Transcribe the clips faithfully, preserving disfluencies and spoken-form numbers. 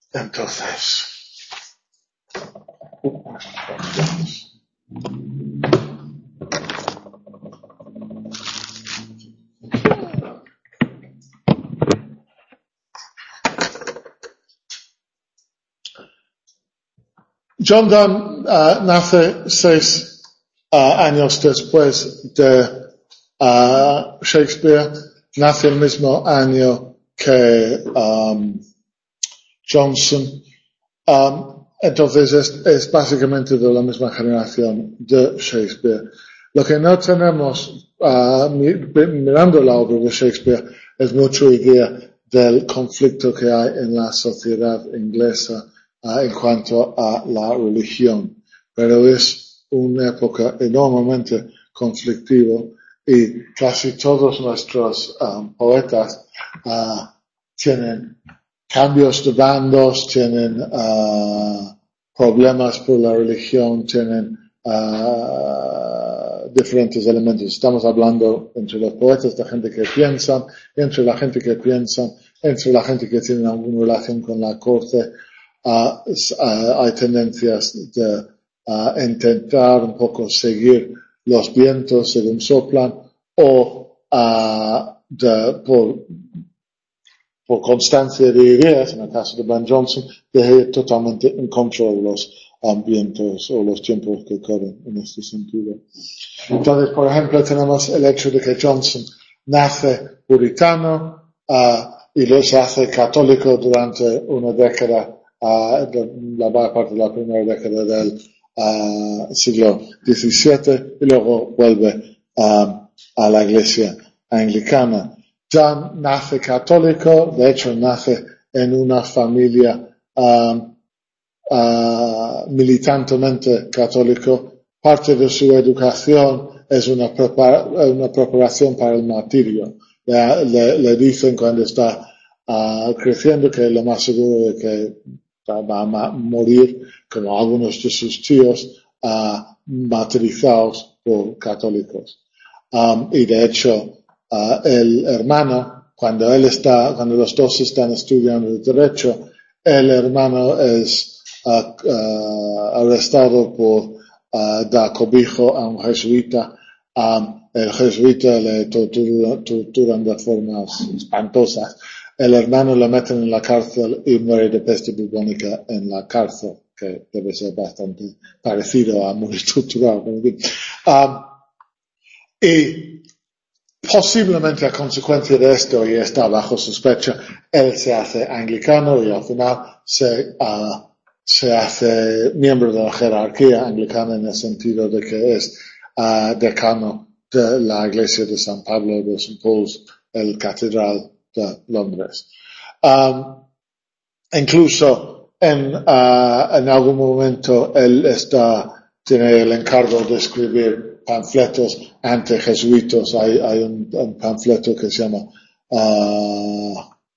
Entonces, John Donne uh, nace seis uh, años después de uh, Shakespeare, nace el mismo año que um, Johnson, um, entonces es, es básicamente de la misma generación de Shakespeare. Lo que no tenemos uh, mirando la obra de Shakespeare es mucha idea del conflicto que hay en la sociedad inglesa uh, en cuanto a la religión, pero es una época enormemente conflictiva y casi todos nuestros um, poetas uh, tienen cambios de bandos, tienen uh, problemas por la religión, tienen uh, diferentes elementos. Estamos hablando entre los poetas de gente que piensan, entre la gente que piensan, entre la gente que tiene alguna relación con la corte. Uh, uh, hay tendencias de uh, intentar un poco seguir los vientos según soplan o uh, de, por por constancia de ideas, en el caso de Ben Jonson, de ir totalmente en contra de los ambientes o los tiempos que corren en este sentido. Entonces, por ejemplo, tenemos el hecho de que Johnson nace puritano uh, y luego se hace católico durante una década, uh, de, la mayor parte de la primera década del uh, siglo diecisiete, y luego vuelve uh, a la iglesia anglicana. John nace católico, de hecho nace en una familia um, uh, militantemente católico. Parte de su educación es una, prepara, una preparación para el martirio. Le, le, le dicen cuando está uh, creciendo que lo más seguro es que va a morir, como algunos de sus tíos, uh, martirizados por católicos. Um, y de hecho, Uh, el hermano, cuando él está, cuando los dos están estudiando el derecho, el hermano es uh, uh, arrestado por uh, dar cobijo a un jesuita. Um, el jesuita le tortura, torturan de formas espantosas. El hermano lo meten en la cárcel y muere de peste bubónica en la cárcel, que debe ser bastante parecido a morir torturado. Um, y posiblemente a consecuencia de esto, y está bajo sospecha, él se hace anglicano y al final se, uh, se hace miembro de la jerarquía anglicana en el sentido de que es uh, decano de la iglesia de San Pablo de Saint Paul's, el catedral de Londres. Um, incluso en, uh, en algún momento él está, tiene el encargo de escribir panfletos anti-jesuitas. Hay, hay un, un panfleto que se llama, uh,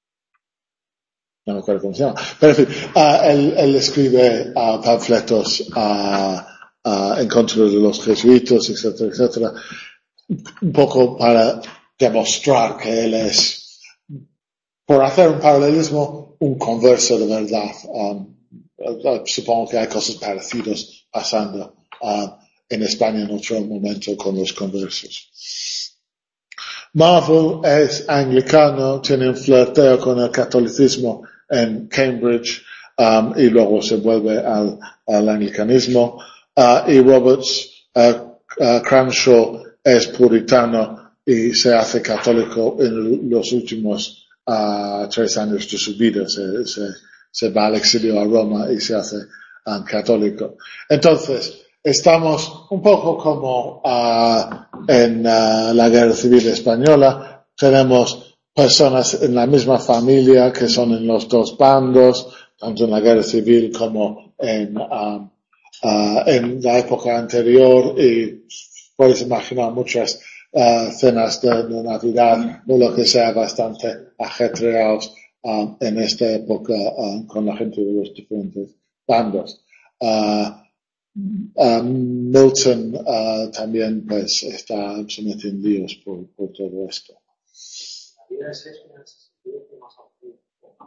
no me acuerdo cómo se llama, pero en fin, uh, él, él escribe uh, panfletos uh, uh, en contra de los jesuitas, etcétera, etcétera, un poco para demostrar que él es, por hacer un paralelismo, un converso de verdad. Um, supongo que hay cosas parecidas pasando uh, en España en otro momento con los conversos. Marvel es anglicano, tiene un flirteo con el catolicismo en Cambridge um, y luego se vuelve al, al anglicanismo. Uh, y Roberts, uh, uh, Cranshaw es puritano y se hace católico en los últimos uh, tres años de su vida. Se, se, se va al exilio a Roma y se hace um, católico. Entonces, estamos un poco como uh, en uh, la Guerra Civil Española. Tenemos personas en la misma familia que son en los dos bandos, tanto en la Guerra Civil como en, uh, uh, en la época anterior, y puedes imaginar muchas uh, cenas de, de Navidad o lo que sea bastante ajetreados uh, en esta época uh, con la gente de los diferentes bandos. Uh, Uh, Milton uh, también pues está se mete en líos por, por todo esto.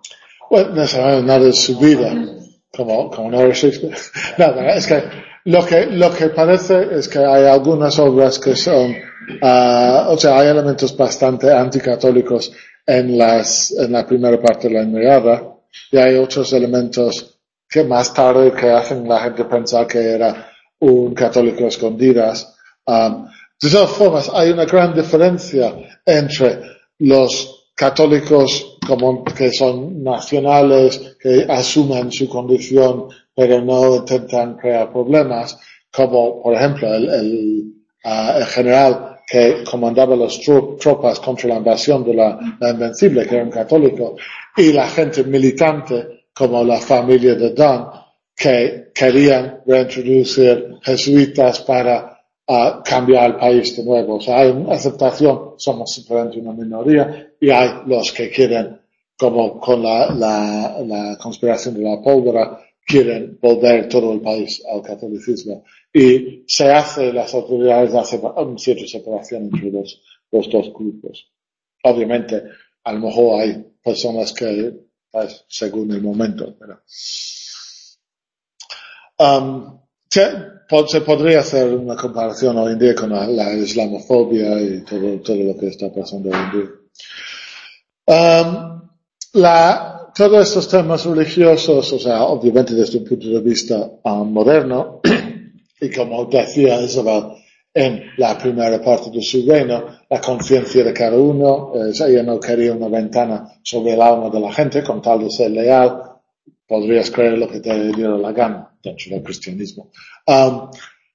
Bueno, no sabemos nada de su vida, como, como no era Shakespeare. Nada, es que lo que, lo que parece es que hay algunas obras que son, uh, o sea, hay elementos bastante anticatólicos en las, en la primera parte de la Ilíada, y hay otros elementos que más tarde que hacen la gente pensar que era un católico a escondidas. Um, de todas formas, hay una gran diferencia entre los católicos como que son nacionales, que asumen su condición, pero no intentan crear problemas, como por ejemplo el, el, uh, el general que comandaba las tro- tropas contra la invasión de la, la Invencible, que era un católico, y la gente militante, como la familia de Dunn, que querían reintroducir jesuitas para uh, cambiar el país de nuevo. O sea, hay una aceptación, somos simplemente una minoría, y hay los que quieren, como con la, la, la conspiración de la pólvora, quieren volver todo el país al catolicismo. Y se hace, las autoridades hacen una cierta separación entre los, los dos grupos. Obviamente, a lo mejor hay personas que, pues, según el momento, pero... Um, se, se podría hacer una comparación hoy en día con la, la islamofobia y todo, todo lo que está pasando hoy en día. Um, la, todos estos temas religiosos, o sea, obviamente desde un punto de vista um, moderno, y como decía Isabel en la primera parte de su reino, la conciencia de cada uno, eh, ella no quería una ventana sobre el alma de la gente, con tal de ser leal, podrías creer lo que te diera la gana dentro del cristianismo. Um,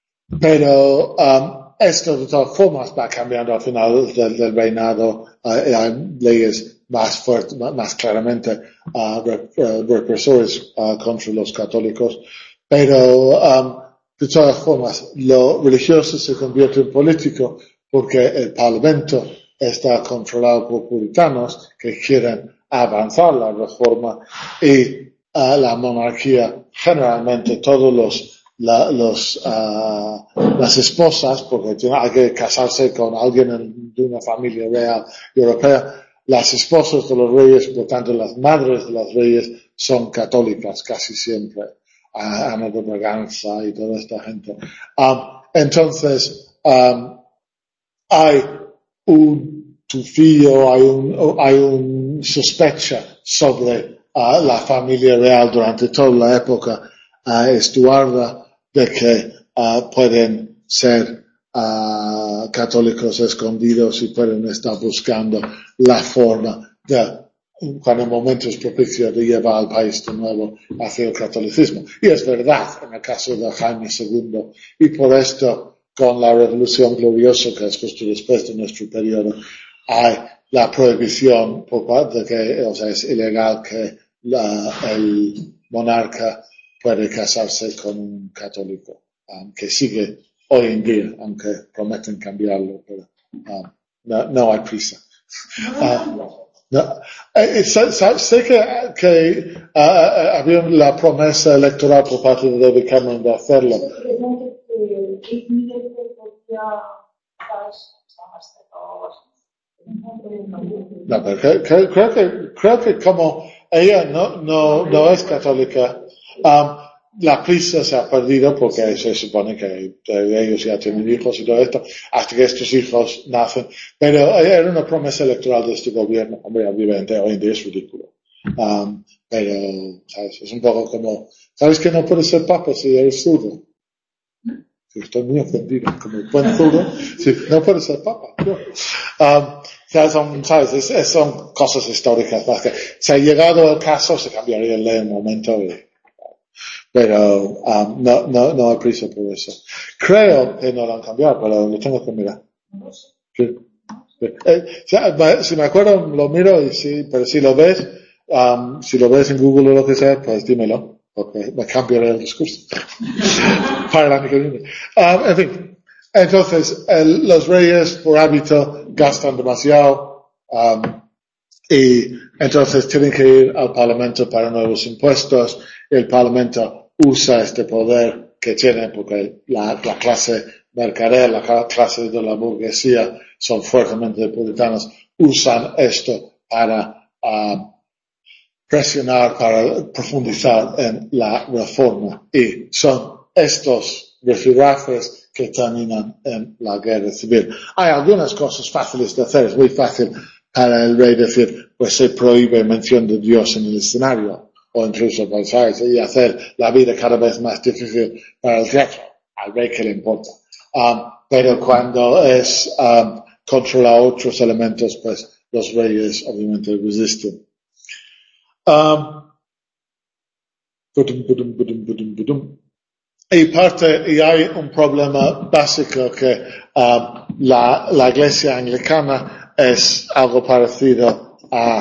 pero um, esto de todas formas va cambiando al final del, del reinado. Uh, hay leyes más fuertes, más claramente uh, rep, uh, represores uh, contra los católicos. Pero um, de todas formas, lo religioso se convierte en político porque el Parlamento está controlado por puritanos que quieren avanzar la reforma y Uh, la monarquía, generalmente todos los, la, los, uh, las esposas, porque hay que casarse con alguien en, de una familia real europea, las esposas de los reyes, por tanto las madres de los reyes, son católicas casi siempre. Uh, Ana de Braganza y toda esta gente. Um, entonces, um, hay un tufillo, hay un, hay un sospecha sobre Uh, la familia real durante toda la época uh, estuarda de que uh, pueden ser uh, católicos escondidos y pueden estar buscando la forma de, cuando el momento es propicio, de llevar al país de nuevo hacia el catolicismo. Y es verdad en el caso de Jaime segundo, y por esto con la Revolución Gloriosa, que es justo después de nuestro periodo, hay la prohibición por parte de que, o sea, es ilegal que la, el monarca puede casarse con un católico, um, que sigue hoy en día, aunque prometen cambiarlo, pero um, no, no hay prisa. Uh, no. eh, sé, sé que, que uh, había la promesa electoral por parte de David Cameron de hacerlo. No, pero que, que, creo que creo que como ella no no no es católica, um, la prisa se ha perdido porque se supone que ellos ya tienen hijos y todo esto, hasta que estos hijos nacen. Pero era una promesa electoral de este gobierno. Hombre, obviamente hoy en día es ridículo. Um, pero, ¿sabes? Es un poco como, ¿sabes que no puedes ser papa si eres zurdo? Sí, estoy muy ofendido, como buen zurdo, sí, no puedes ser papa. No. Um, Ya son, ¿sabes? Es, es, son cosas históricas. Que si ha llegado el caso, se cambiaría el ley en un momento. Y, pero um, no, no, no hay prisa por eso. Creo que no lo han cambiado, pero lo tengo que mirar. Sí. Sí. Eh, si, si me acuerdo, lo miro y sí, pero si lo ves, um, si lo ves en Google o lo que sea, pues dímelo, porque me cambiaré el discurso. Para el año que viene. Um, en fin. Entonces, el, los reyes, por hábito, gastan demasiado, um, y entonces tienen que ir al Parlamento para nuevos impuestos. El Parlamento usa este poder que tiene porque la, la clase mercader, la clase de la burguesía son fuertemente puritanos, usan esto para, uh, presionar para profundizar en la reforma. Y son estos rifirrafes que terminan en la guerra civil. Hay algunas cosas fáciles de hacer. Es muy fácil para el rey decir, pues se prohíbe mención de Dios en el escenario, o incluso ¿sabes? Y hacer la vida cada vez más difícil para el teatro. Al rey que le importa. Um, pero cuando es um, controlar otros elementos, pues los reyes obviamente resisten. Um, budum, budum, budum, budum, budum. Y parte, y hay un problema básico que um, la, la iglesia anglicana es algo parecido a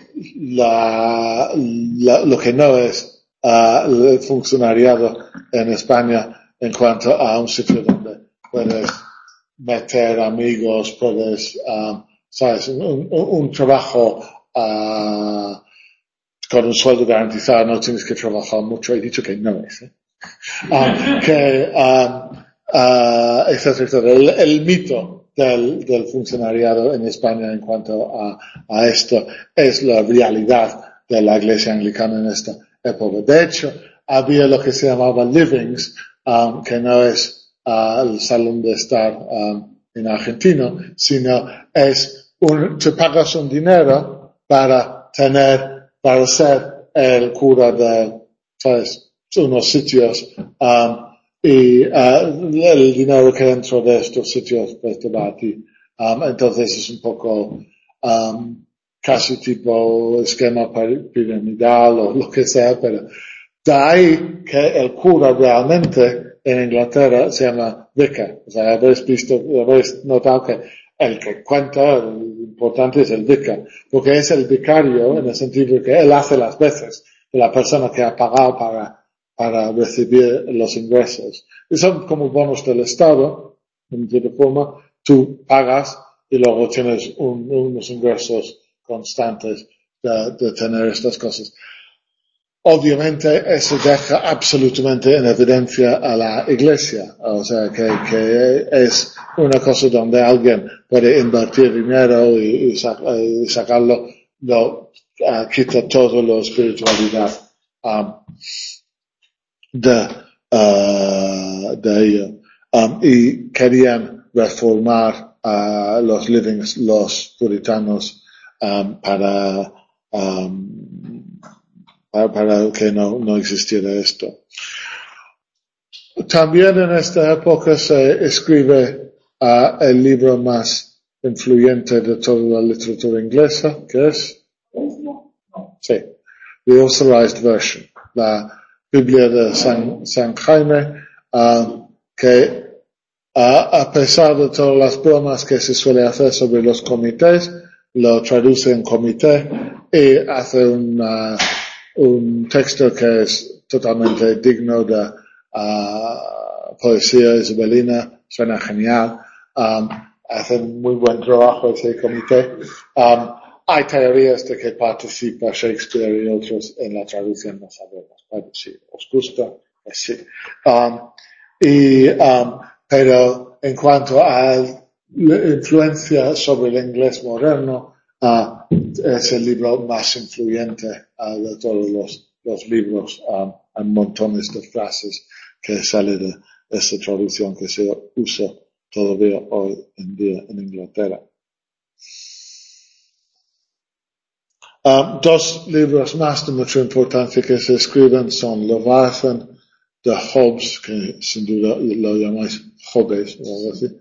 la, la, lo que no es uh, el funcionariado en España en cuanto a un sitio donde puedes meter amigos, puedes, um, sabes, un, un, un trabajo uh, con un sueldo garantizado, no tienes que trabajar mucho. He dicho que no es, ¿eh? Um, que, um, uh, etcétera, etcétera. El, el mito del, del funcionariado en España en cuanto a, a esto es la realidad de la iglesia anglicana en esta época. De hecho, había lo que se llamaba livings, um, que no es uh, el salón de estar um, en argentino, sino es un, te pagas un dinero para tener, para ser el cura de, ¿sabes? Unos sitios, um, y uh, el dinero que entra de estos sitios pues te va a ti. Um, entonces es un poco um, casi tipo esquema piramidal o lo que sea, pero de ahí que el cura realmente en Inglaterra se llama vicar. O sea, habéis visto, habéis notado que el que cuenta, lo importante es el vicar, porque es el vicario en el sentido de que él hace las veces de la persona que ha pagado para para recibir los ingresos. Y son como bonos del Estado, en cierta forma, tú pagas y luego tienes un, unos ingresos constantes de, de tener estas cosas. Obviamente eso deja absolutamente en evidencia a la iglesia, o sea que, que es una cosa donde alguien puede invertir dinero y, y, sac, y sacarlo, lo, uh, quita todo la espiritualidad um, de, uh, de ello. Um, y querían reformar uh, los livings, los puritanos, um, para, um, para, para que no, no existiera esto. También en esta época se escribe uh, el libro más influyente de toda la literatura inglesa, que es, sí, The Authorized Version, la Biblia de San, San Jaime, uh, que uh, a pesar de todas las bromas que se suele hacer sobre los comités, lo traduce en comité y hace una, un texto que es totalmente digno de uh, poesía isabelina, suena genial, um, hace un muy buen trabajo ese comité. Um, Hay teorías de que participa Shakespeare y otros en la traducción, no sabemos. Bueno, si os gusta, pues sí. Um, y, um, pero en cuanto a la influencia sobre el inglés moderno, uh, es el libro más influyente uh, de todos los, los libros. Um, hay montones de frases que salen de esta traducción que se usa todavía hoy en día en Inglaterra. Um, dos libros más de mucha importancia que se escriben son Leviathan de Hobbes, que sin duda lo llamáis Hobbes, o algo así.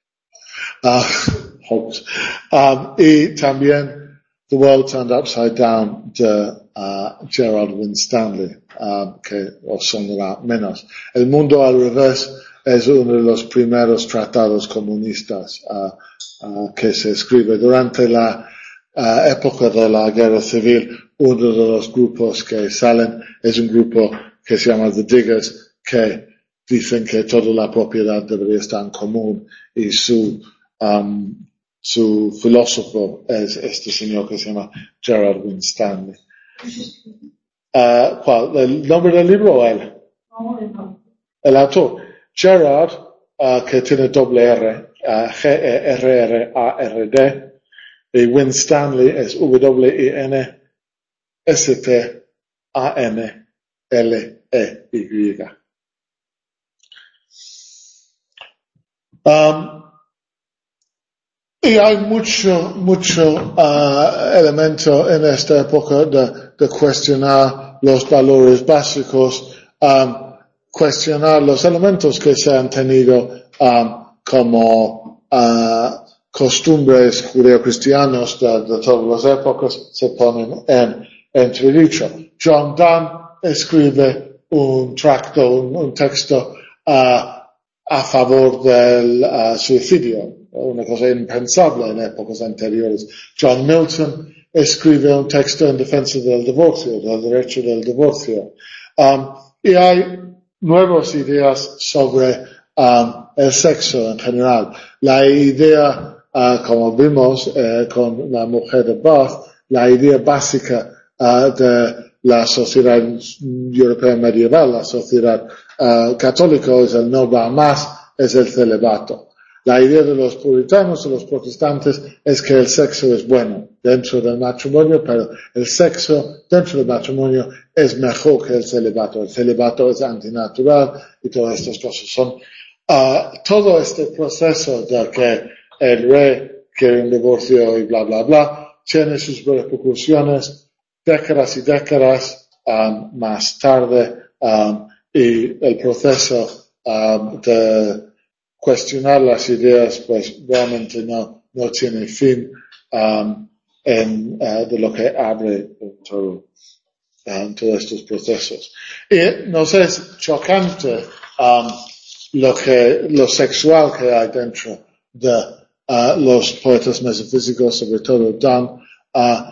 Uh, Hobbes. Um, y también The World Turned Upside Down de uh, Gerald Winstanley, um, que os sonará menos. El mundo al revés es uno de los primeros tratados comunistas uh, uh, que se escribe durante la Uh, época de la guerra civil. Uno de los grupos que salen es un grupo que se llama The Diggers, que dicen que toda la propiedad debería estar en común, y su um, su filósofo es este señor que se llama Gerald Winstanley. Uh, ¿cuál? ¿El nombre del libro o él? El autor. Gerard, uh, que tiene doble R, uh, G E R R A R D, y Winstanley es W I N S T A N L E Y. Um, y hay mucho, mucho uh, elemento en esta época de, de cuestionar los valores básicos, um, cuestionar los elementos que se han tenido um, como uh, costumbres judeocristianos de, de todas las épocas, se ponen en entredicho. John Donne escribe un tracto, un, un texto uh, a favor del uh, suicidio, una cosa impensable en épocas anteriores. John Milton escribe un texto en defensa del divorcio, del derecho del divorcio. Um, y hay nuevas ideas sobre um, el sexo en general. La idea, uh, como vimos uh, con la mujer de Bath, la idea básica uh, de la sociedad europea medieval, la sociedad uh, católica es el no va más, es el celibato. La idea de los puritanos o los protestantes es que el sexo es bueno dentro del matrimonio, pero el sexo dentro del matrimonio es mejor que el celibato. El celibato es antinatural y todas estas cosas son uh, todo este proceso de que el rey quiere un divorcio y bla bla bla tiene sus repercusiones décadas y décadas um, más tarde um, y el proceso um, de cuestionar las ideas pues realmente no, no tiene fin um, en, uh, de lo que abre todo, um, todos estos procesos. Y nos es chocante um, lo que, lo sexual que hay dentro de uh, los poetas metafísicos, sobre todo Donne. Uh,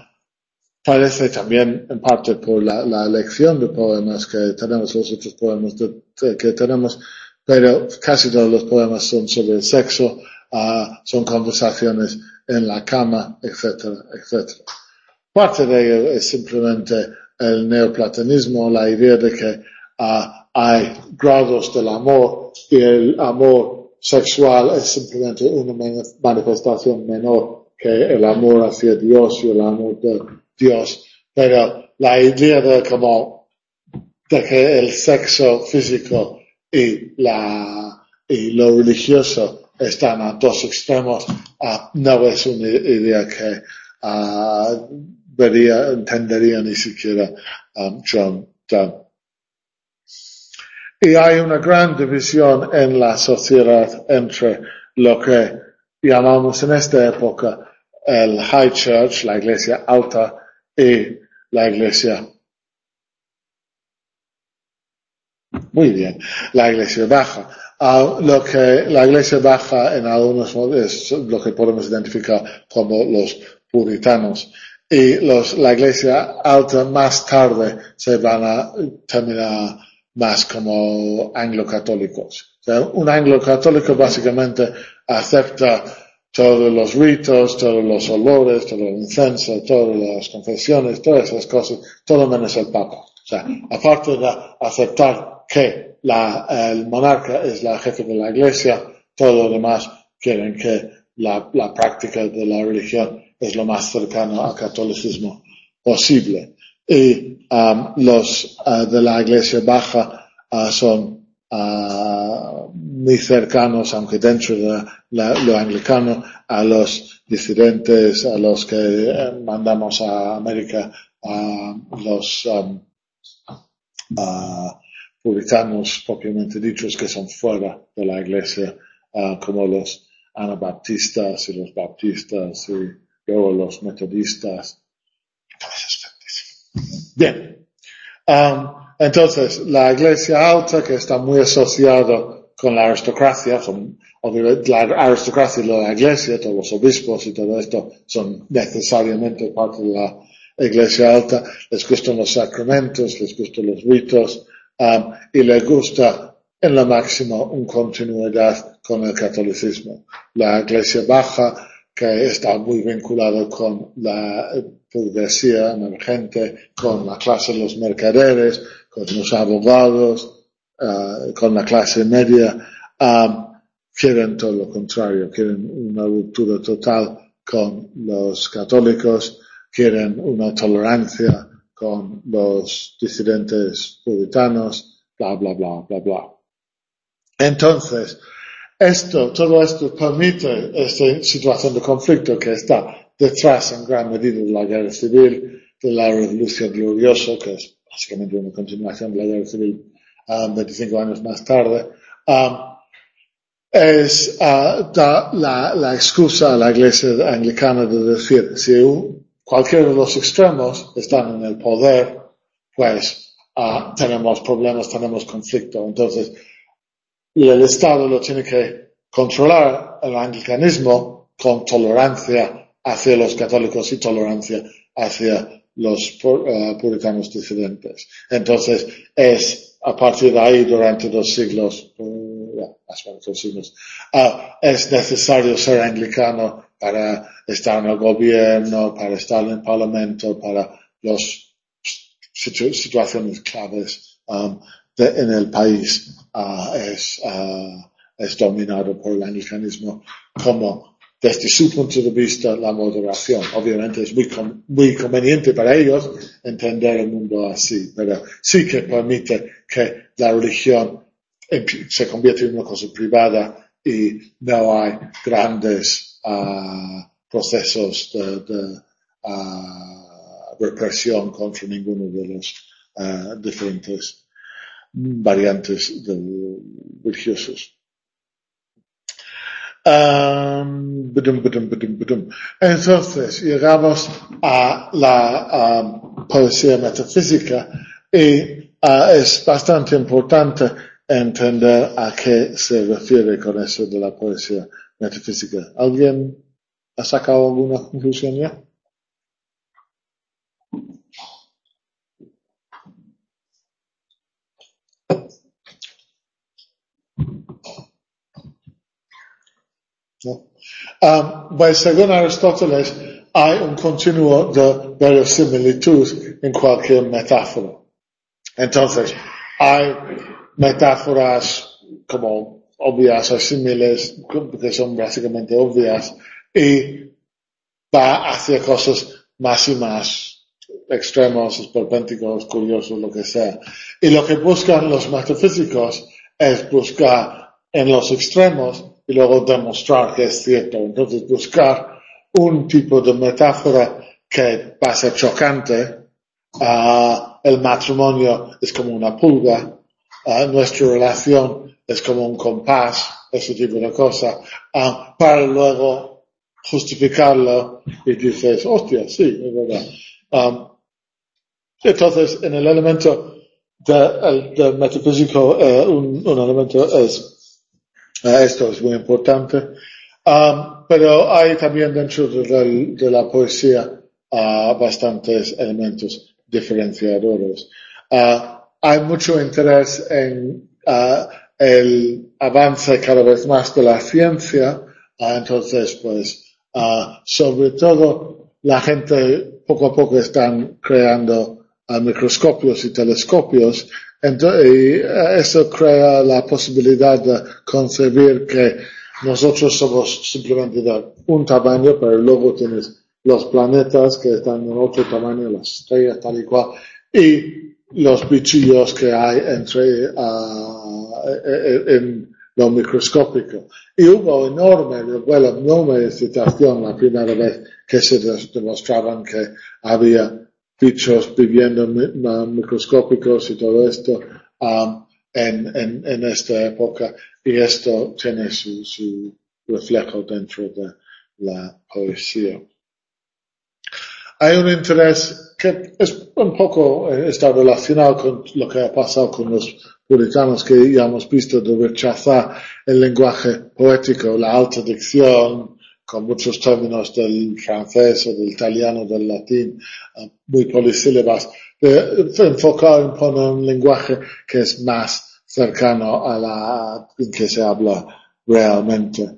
parece también en parte por la, la elección de poemas que tenemos, los otros poemas de, de, que tenemos, pero casi todos los poemas son sobre el sexo, uh, son conversaciones en la cama, etcétera, etcétera. Parte de ello es simplemente el neoplatonismo, la idea de que uh, hay grados del amor y el amor sexual es simplemente una manifestación menor que el amor hacia Dios y el amor de Dios. Pero la idea de como de que el sexo físico y la y lo religioso están a dos extremos uh, no es una idea que uh, vería, entendería ni siquiera um, John Donne. Y hay una gran división en la sociedad entre lo que llamamos en esta época el High Church, la iglesia alta, y la iglesia, muy bien, la iglesia baja. Uh, lo que la iglesia baja en algunos modos es lo que podemos identificar como los puritanos. Y los, la iglesia alta más tarde se van a terminar más como anglo-católicos. O sea, un anglo-católico básicamente acepta todos los ritos, todos los olores, todo el incienso, todas las confesiones, todas esas cosas, todo menos el Papa. O sea, aparte de aceptar que la, el monarca es la jefe de la iglesia, todo lo demás quieren que la, la práctica de la religión es lo más cercano al catolicismo posible. Y um, los uh, de la iglesia baja uh, son uh, muy cercanos, aunque dentro de la, lo anglicano, a los disidentes, a los que eh, mandamos a América, a los um, uh, puritanos propiamente dichos que son fuera de la iglesia, uh, como los anabaptistas y los baptistas y luego los metodistas. Bien. Um, entonces, la iglesia alta, que está muy asociada con la aristocracia, son, la aristocracia y la iglesia, todos los obispos y todo esto son necesariamente parte de la iglesia alta, les gustan los sacramentos, les gustan los ritos, um, y les gusta en lo máximo una continuidad con el catolicismo. La iglesia baja, que está muy vinculada con la burguesía emergente, con la clase de los mercaderes, con los abogados, uh, con la clase media, um, quieren todo lo contrario, quieren una ruptura total con los católicos, quieren una tolerancia con los disidentes puritanos, bla, bla, bla, bla, bla. Entonces, esto, todo esto permite esta situación de conflicto que está detrás en gran medida de la guerra civil, de la revolución gloriosa, que es básicamente una continuación de la guerra civil um, veinticinco años más tarde, um, es uh, da la, la excusa a la iglesia anglicana de decir, si un, cualquiera de los extremos están en el poder, pues uh, tenemos problemas, tenemos conflicto. Entonces, y el Estado lo tiene que controlar, el anglicanismo, con tolerancia hacia los católicos y tolerancia hacia los uh, puritanos disidentes. Entonces, es a partir de ahí, durante dos siglos, uh, yeah, más o menos dos siglos, uh, es necesario ser anglicano para estar en el gobierno, para estar en el parlamento, para las situ- situaciones claves um, de, en el país. Uh, es, uh, es dominado por el anglicanismo como, desde su punto de vista, la moderación. Obviamente es muy, com- muy conveniente para ellos entender el mundo así, pero sí que permite que la religión se convierta en una cosa privada y no hay grandes uh, procesos de, de uh, represión contra ninguno de los uh, diferentes variantes de religiosos. Um, badum, badum, badum, badum. Entonces, llegamos a la um, poesía metafísica y uh, es bastante importante entender a qué se refiere con eso de la poesía metafísica. ¿Alguien ha sacado alguna conclusión ya? ¿No? Um, pues según Aristóteles, hay un continuo de verosimilitud en cualquier metáfora. Entonces, hay metáforas como obvias o símiles, que son básicamente obvias, y va hacia cosas más y más extremos, esperpénticos, curiosos, lo que sea. Y lo que buscan los metafísicos es buscar en los extremos y luego demostrar que es cierto. Entonces, buscar un tipo de metáfora que va a ser chocante. Uh, el matrimonio es como una pulga. Uh, nuestra relación es como un compás, ese tipo de cosas, uh, para luego justificarlo y dices, hostia, sí, es verdad. Um, entonces, en el elemento de, de metafísico, uh, un, un elemento es, uh, esto es muy importante, um, pero hay también dentro de, de, de la poesía uh, bastantes elementos diferenciadores. Uh, hay mucho interés en uh, el avance cada vez más de la ciencia, uh, entonces, pues, Uh, sobre todo, la gente poco a poco están creando uh, microscopios y telescopios, entonces, y uh, eso crea la posibilidad de concebir que nosotros somos simplemente de un tamaño, pero luego tienes los planetas que están en otro tamaño, las estrellas tal y cual, y los bichillos que hay entre uh, en lo microscópico. Y hubo enorme, bueno, enorme excitación la primera vez que se demostraban que había bichos viviendo microscópicos y todo esto um, en, en, en esta época, y esto tiene su, su reflejo dentro de la poesía. Hay un interés que es un poco, eh, está relacionado con lo que ha pasado con los puritanos que ya hemos visto, de rechazar el lenguaje poético, la alta dicción, con muchos términos del francés o del italiano, del latín, uh, muy polisílabas, de, de enfocar en poner un lenguaje que es más cercano a la en que se habla realmente.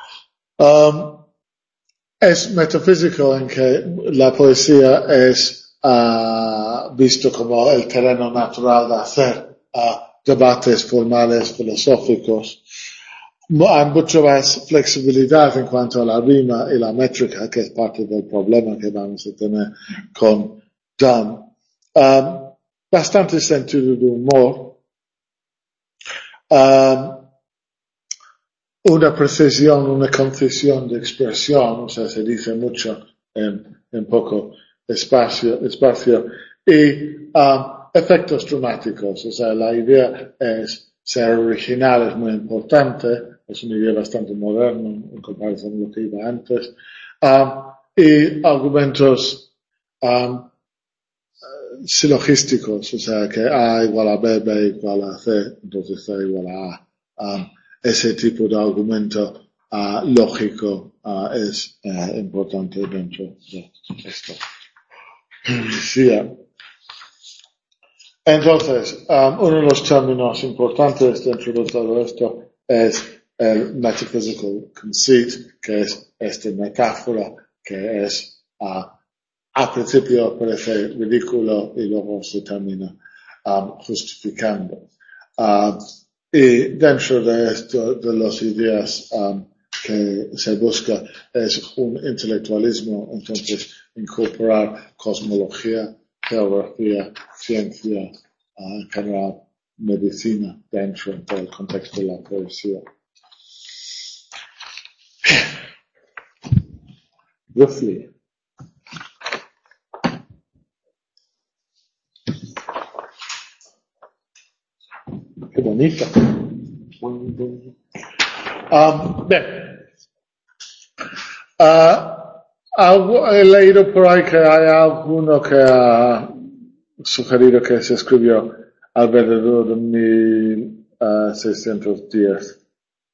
Um, Es metafísico en que la poesía es uh, visto como el terreno natural de hacer uh, debates formales filosóficos. Hay mucha más flexibilidad en cuanto a la rima y la métrica, que es parte del problema que vamos a tener con Donne. um, bastante sentido de humor, um, una precisión, una concisión de expresión, o sea, se dice mucho en, en poco espacio, espacio y um, efectos dramáticos, o sea, la idea es ser original, es muy importante, es una idea bastante moderna en comparación con lo que iba antes, um, y argumentos um, silogísticos, o sea, que A igual a B, B igual a C, entonces C igual a A. Um, ese tipo de argumento uh, lógico uh, es uh, importante dentro de esto. Sí. Entonces, um, uno de los términos importantes dentro de todo esto es el metaphysical conceit, que es esta metáfora que es uh, al principio parece ridículo y luego se termina um, justificando. Uh, y dentro de esto, de las ideas um, que se busca es un intelectualismo, entonces incorporar cosmología, geografía, ciencia, uh, en general medicina dentro del contexto de la poesía. Roughly. Qué bonito. Um, bien. Uh, algo, he leído por ahí que hay alguno que ha sugerido que se escribió alrededor de mil seiscientos diez.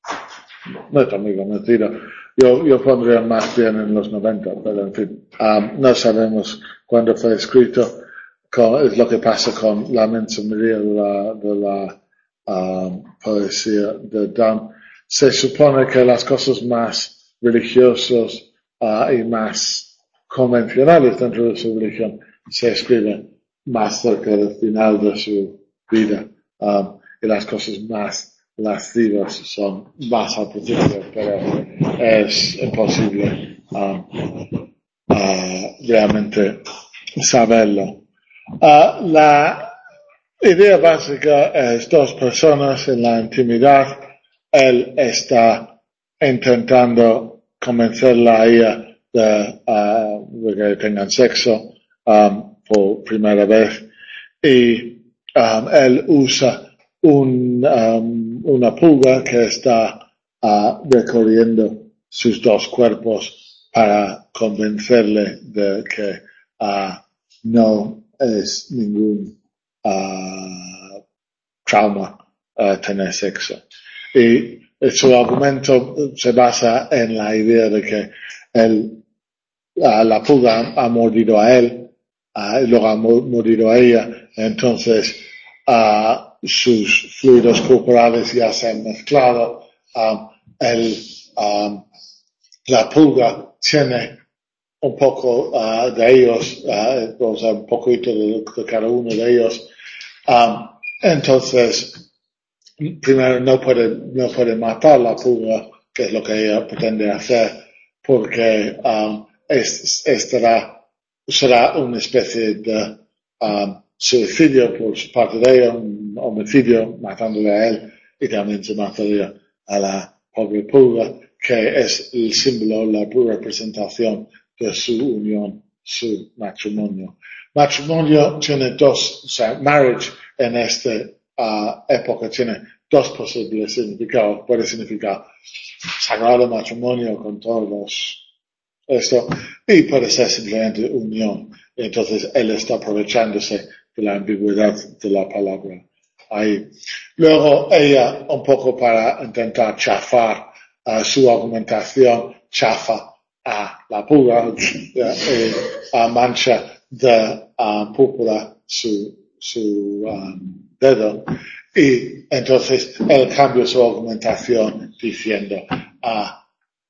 No es amigo, mentira. Yo, yo pondría más bien en los noventa, pero en fin, um, no sabemos cuándo fue escrito. Con, es lo que pasa con la mensajería de la, de la um, poesía de Donne. Se supone que las cosas más religiosas uh, y más convencionales dentro de su religión se escriben más cerca del final de su vida, um, y las cosas más lascivas son más al principio, pero es imposible um, uh, realmente saberlo. Uh, la idea básica es dos personas en la intimidad. Él está intentando convencerla a ella de, uh, de que tengan sexo um, por primera vez y um, él usa un, um, una pulga que está uh, recorriendo sus dos cuerpos para convencerle de que uh, no es ningún uh, trauma uh, tener sexo. Y su argumento se basa en la idea de que él, uh, la pulga ha mordido a él uh, y luego ha mordido a ella, entonces uh, sus fluidos corporales ya se han mezclado, um, el, um, la pulga tiene un poco uh, de ellos, uh, o sea, un poquito de, de cada uno de ellos. Um, entonces, primero no puede, no puede matar la pulga, que es lo que ella pretende hacer, porque um, es, estará, será una especie de um, suicidio por su parte de ella, un homicidio matándole a él, y también se mataría a la pobre pulga, que es el símbolo, la representación de su unión, su matrimonio. Matrimonio tiene dos, o sea, marriage en esta uh, época tiene dos posibles significados. Puede significar sagrado matrimonio con todos esto, y puede ser simplemente unión. Entonces él está aprovechándose de la ambigüedad de la palabra ahí. Luego ella, un poco para intentar chafar uh, su argumentación, chafa a la pulga, eh, a mancha de uh, púrpura su, su um, dedo, y entonces él cambia su argumentación diciendo uh,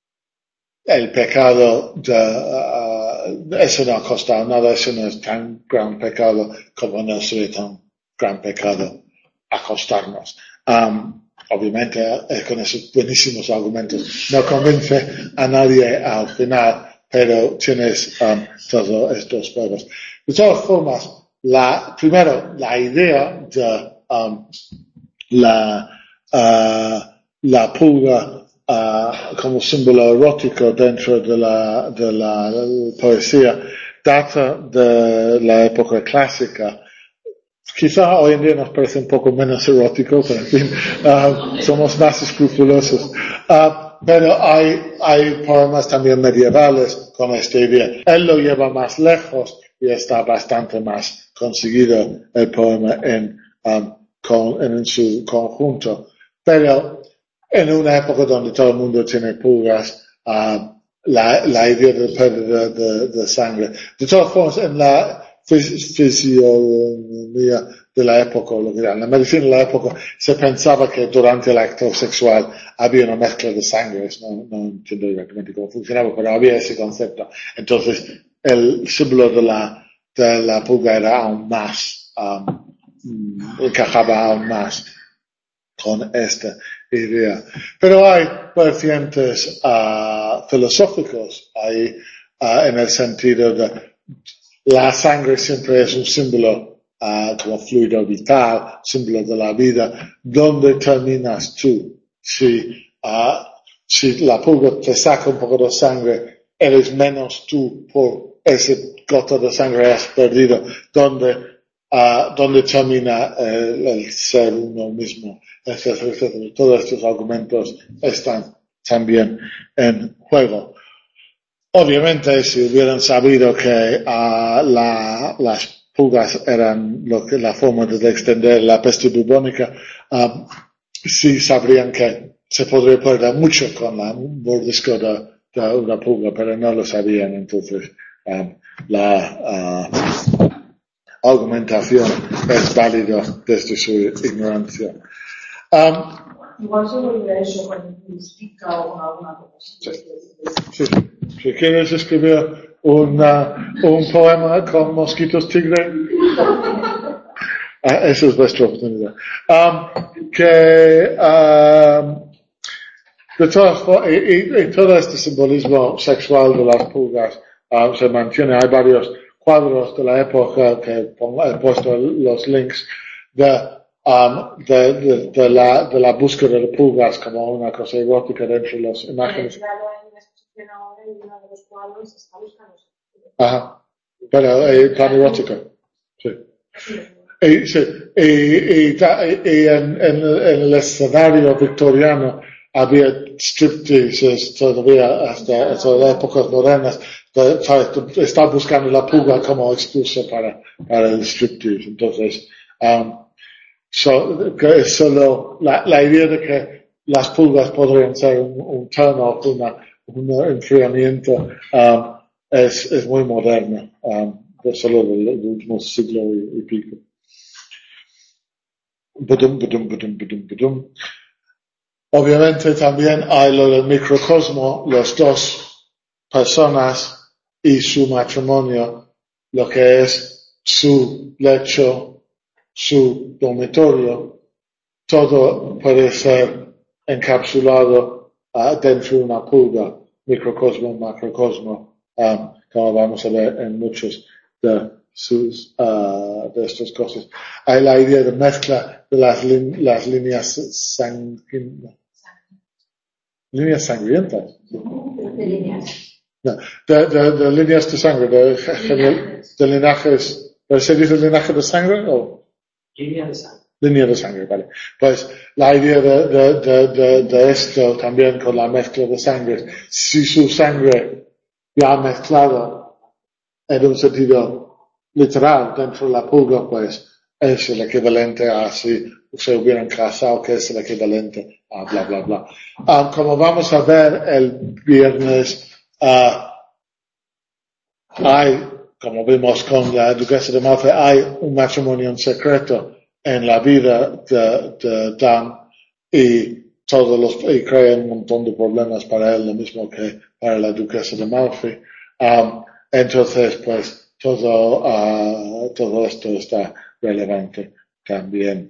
el pecado de, uh, eso no ha costado nada, eso no es tan gran pecado como no sería tan gran pecado acostarnos. Um, obviamente, eh, con esos buenísimos argumentos no convence a nadie al final, pero tienes um, todos estos juegos. De todas formas, la, primero, la idea de um, la, uh, la pulga uh, como símbolo erótico dentro de la, de la poesía data de la época clásica. Quizá hoy en día nos parece un poco menos erótico, pero en fin, uh, somos más escrupulosos. Uh, pero hay, hay poemas también medievales con esta idea. Él lo lleva más lejos y está bastante más conseguido el poema en, um, con, en su conjunto. Pero en una época donde todo el mundo tiene pulgas, uh, la, la idea de pérdida de, de sangre. De todas formas, en la fisiología de la época, lo que era, en la medicina de la época, se pensaba que durante el acto sexual había una mezcla de sangres. No, no entiendo exactamente cómo funcionaba, pero había ese concepto. Entonces, el símbolo de la, de la pulga era aún más, um, encajaba aún más con esta idea. Pero hay vertientes uh, filosóficos ahí, uh, en el sentido de la sangre siempre es un símbolo uh, como fluido vital, símbolo de la vida. ¿Dónde terminas tú? Si, uh, si la pulga te saca un poco de sangre, eres menos tú por ese gota de sangre que has perdido. ¿Dónde Uh, donde termina eh, el ser uno mismo, etcétera, etcétera. Todos estos argumentos están también en juego. Obviamente, si hubieran sabido que uh, la, las pulgas eran lo que, la forma de extender la peste bubónica, um, sí sabrían que se podría perder mucho con la mordisco de, de una pulga, pero no lo sabían. Entonces, um, la uh, argumentación es válida desde su ignorancia. Um, Igual se volverá eso con lingüística o con alguna cosa. Sí, sí, sí. Si quieres escribir una, un poema con mosquitos tigre, ah, esa es vuestra oportunidad. Um, que um, de todas formas, y, y, y todo este simbolismo sexual de las pulgas uh, se mantiene. Hay varios cuadros de la época que he puesto los links de, um, de, de, de, la, de la búsqueda de pulgas como una cosa erótica dentro de las imágenes. Claro, hay una exposición ahora y uno de los cuadros está buscando. Ajá. Pero eh, tan erótico. Sí. Y, sí. y, y, y en, en, en el escenario victoriano había striptease todavía hasta, hasta las épocas modernas. Está buscando la pulga como excusa para, para el striptease. Entonces, um, so, que es solo la, la idea de que las pulgas podrían ser un, un turn off, una, un enfriamiento, um, es, es muy moderno, um, solo del, del último siglo y, y pico. Budum, budum, budum, budum, budum. Obviamente también hay lo del microcosmo, las dos personas y su matrimonio, lo que es su lecho, su dormitorio, todo puede ser encapsulado uh, dentro de una pulga, microcosmo, macrocosmo, um, como vamos a ver en muchos de sus uh, de estas cosas. Hay la idea de mezcla de las, lin las líneas sanguíneas. Líneas sangrientas. De líneas. No, de, de, de líneas de sangre, de, de, de linajes. ¿Se dice linaje de sangre o? Línea de sangre. Línea de sangre, vale. Pues la idea de, de, de, de, de esto también con la mezcla de sangre. Si su sangre ya mezclada en un sentido literal dentro de la pulga, pues es el equivalente a si se hubieran casado, que es el equivalente a bla, bla, bla. Um, como vamos a ver el viernes, uh, hay, como vimos con la duquesa de Malfi, hay un matrimonio en secreto en la vida de, de Dan y todos los, y crea un montón de problemas para él, lo mismo que para la duquesa de Malfi. Um, entonces, pues, todo, uh, todo esto está relevante también.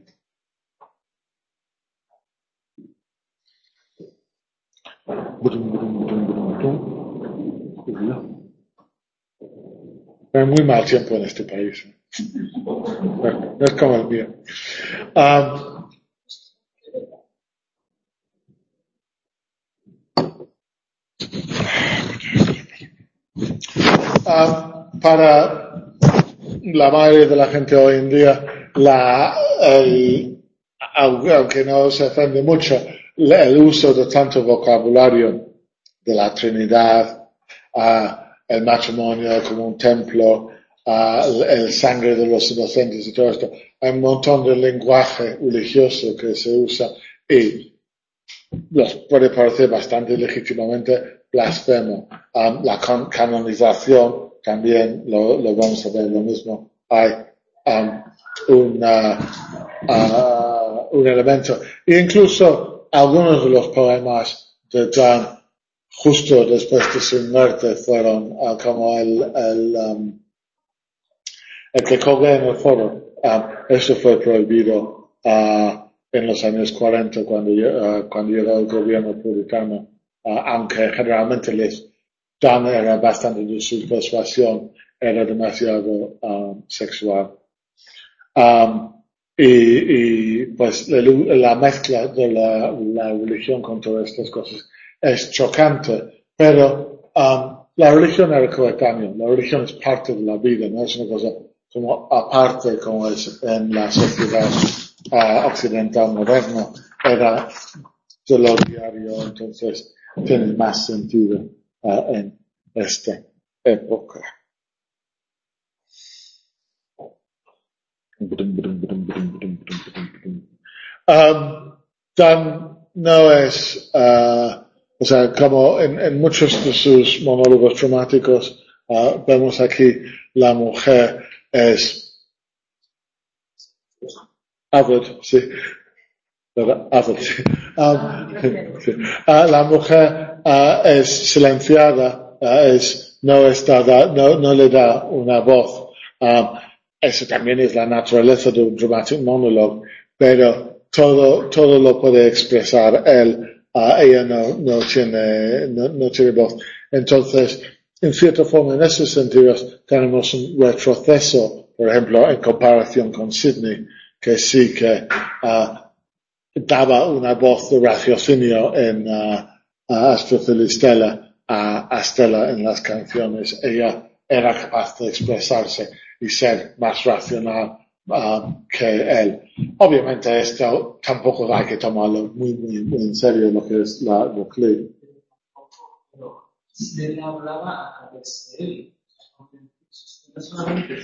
Hay muy mal tiempo en este país. No, no es como el mío. Um, um, para la mayoría de la gente hoy en día, la, el, aunque no se ofende mucho, el uso de tanto vocabulario de la Trinidad, uh, el matrimonio como un templo, uh, el sangre de los inocentes y todo esto. Hay un montón de lenguaje religioso que se usa y los puede parecer bastante legítimamente blasfemo. Um, la can- canonización también lo, lo vamos a ver lo mismo. Hay um, una, uh, un elemento. E incluso algunos de los poemas de John justo después de su muerte fueron uh, como el, el, um, el que colgué en el foro. Um, eso fue prohibido uh, en los años cuarenta cuando, uh, cuando llegó el gobierno puritano, uh, aunque generalmente les John era bastante de su persuasión, era demasiado um, sexual. Um, y, y pues la, la mezcla de la, la religión con todas estas cosas es chocante, pero um, la religión era coetánea, la religión es parte de la vida, no es una cosa como aparte como es en la sociedad uh, occidental moderna, era de lo diario, entonces tiene más sentido uh, en esta época. Um, Dan no es, uh, o sea, como en, en muchos de sus monólogos dramáticos, uh, vemos aquí la mujer es avid, sí, avid, sí. Um, sí. Uh, la mujer uh, es silenciada, uh, es, no, está da, no, no le da una voz. Um, eso también es la naturaleza de un dramatic monologue, pero todo, todo lo puede expresar él, uh, ella no, no tiene, no, no tiene voz. Entonces, en cierta forma, en esos sentidos, tenemos un retroceso, por ejemplo, en comparación con Sidney, que sí que, uh, daba una voz de raciocinio en, uh, a Astrophil y Stella, a, a Stella en las canciones. Ella era capaz de expresarse y ser más racional um, que él. Obviamente esto tampoco hay que tomarlo muy, muy, muy en serio lo que es la vocalía. Él hablaba a través de él. No solamente.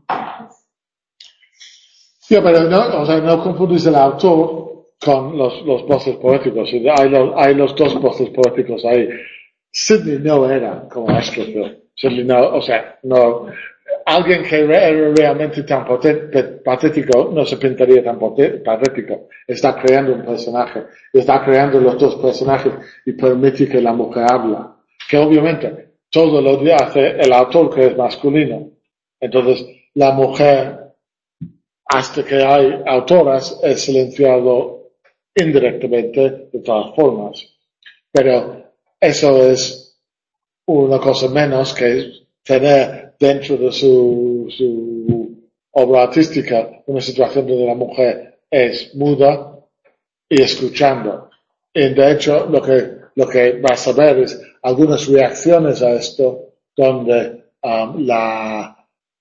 Sí, pero no, o sea, no confundes el autor con los, los voces poéticos. Hay los, hay los dos voces poéticos ahí. Sidney no era como Astrophil. Sidney no, o sea, no. Alguien que era realmente tan patético no se pintaría tan patético. Está creando un personaje. Está creando los dos personajes y permite que la mujer habla. Que obviamente todo lo hace el autor que es masculino. Entonces, la mujer, hasta que hay autoras, es silenciado indirectamente de todas formas. Pero eso es una cosa menos que tener dentro de su, su obra artística una situación donde la mujer es muda y escuchando. Y de hecho, lo que, lo que vas a ver es algunas reacciones a esto donde um, la